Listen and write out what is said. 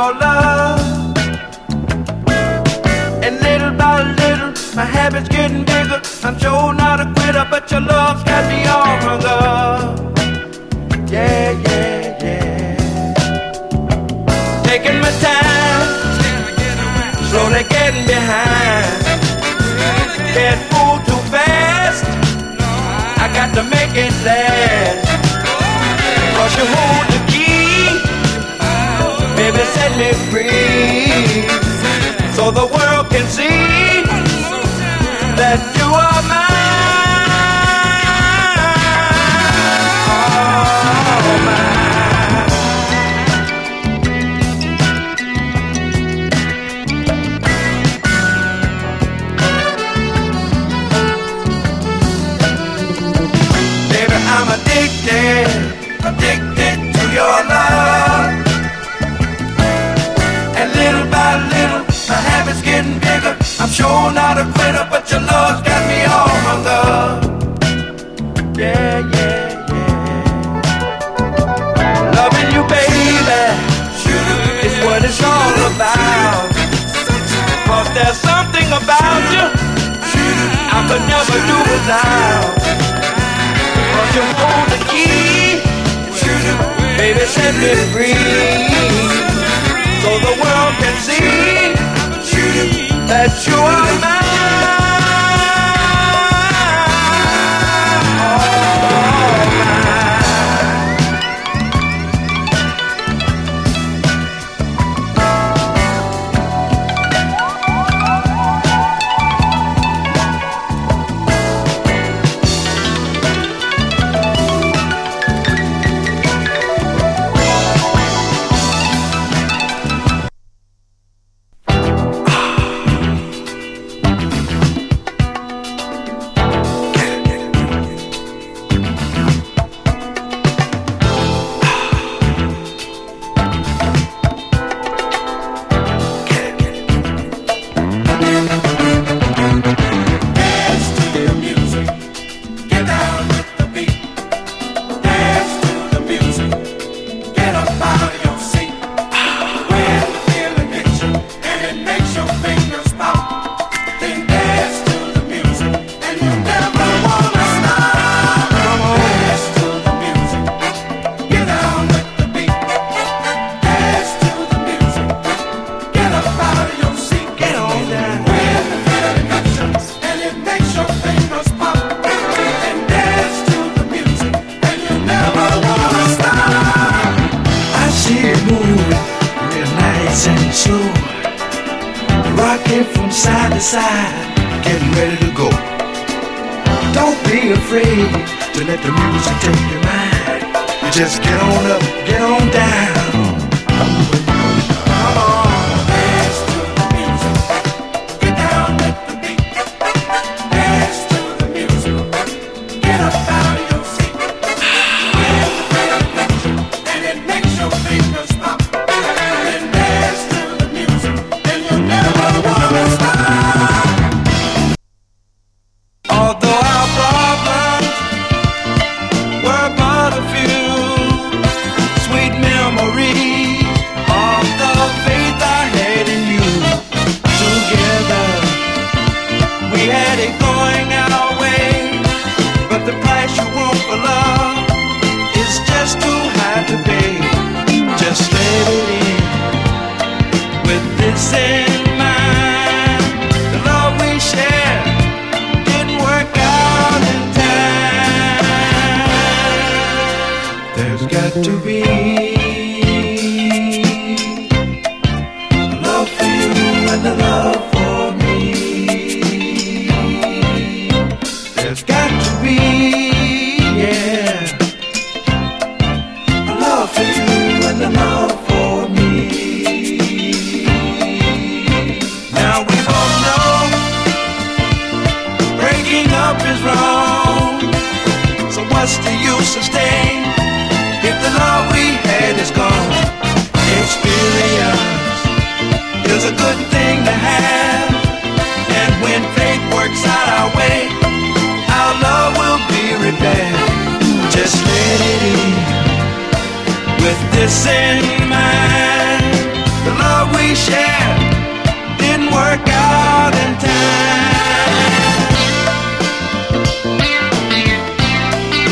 your love. And little by little, my habit's getting bigger. I'm sure not a quitter, but your love's got me all hung up. Yeah, yeah, yeah. Taking my time, slowly getting behind. Can't move too fast, I got to make it last. Cause you hold the key, baby, set me free, so the world can see that you are mine. Oh, mine. Baby, I'm addicted to your love. And little by little, my habit's getting bigger. I'm sure not a quitter, but your love's got me all hung up. Yeah, yeah, yeah. Loving you, baby, is what it's all about. Cause there's something about you I could never do without. Cause you hold the key, baby, set me free, so the world can see that you are mine. Just get on up, get on down. What's the use of staying?